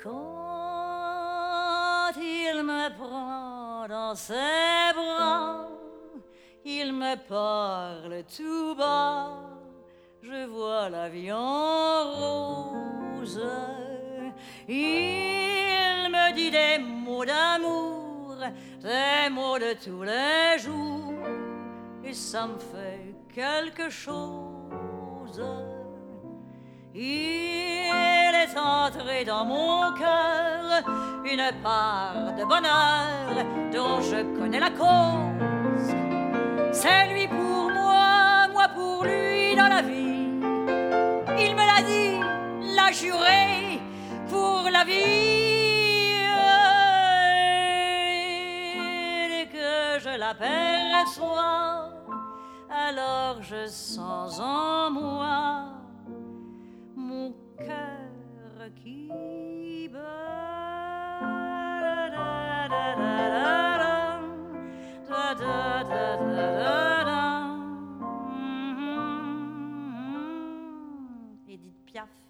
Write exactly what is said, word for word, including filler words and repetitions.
Quand il me prend dans ses bras, il me parle tout bas, je vois l'avion rose. Il me dit des mots d'amour, des mots de tous les jours, et ça me fait quelque chose. Il est entré dans mon cœur une part de bonheur dont je connais la cause. C'est lui pour moi, moi pour lui dans la vie. Il me l'a dit, l'a juré pour la vie. Dès que je l'aperçois, alors je sens en moi mon cœur qui bat. Edith Piaf.